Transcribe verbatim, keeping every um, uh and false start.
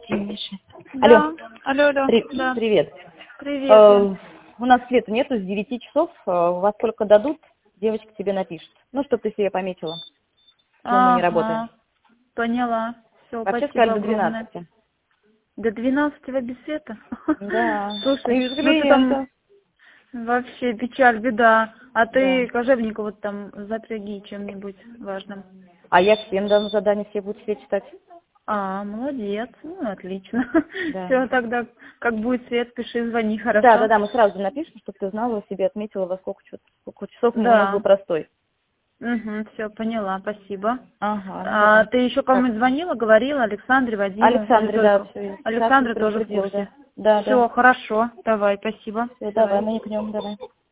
Ты, Миша. Да. Алло. Алло, алло. При- Да. Привет. Привет. Э, у нас света нету с девяти часов. Э, Во сколько дадут, девочка тебе напишет. Ну, чтобы ты себе пометила, почему мы не работаем. Ага. Поняла. Все, Вообще спасибо сказали до огромное. двенадцати. До двенадцати без света? Да. Слушай, Без ну ты там клиента. вообще печаль, беда. А Да. ты кожевнику вот там запряги чем-нибудь важным. А я всем дам задание, все будут все читать. А, молодец. Ну, отлично. Да. Все, тогда, как будет свет, пиши, звони, хорошо? Да, да, да, мы сразу напишем, чтобы ты знала, себе отметила, во сколько, чё- сколько часов у нас был Да. простой. Угу, все, поняла, спасибо. Ага, ну А давай. ты еще Так, кому-нибудь звонила, говорила, Александре, Вадиму или Александре, да, только? все. Сейчас Александра тоже в предупредил, да. курсе. Да, да. Все, хорошо, давай, спасибо. Все, давай, Давай. маякнем, давай.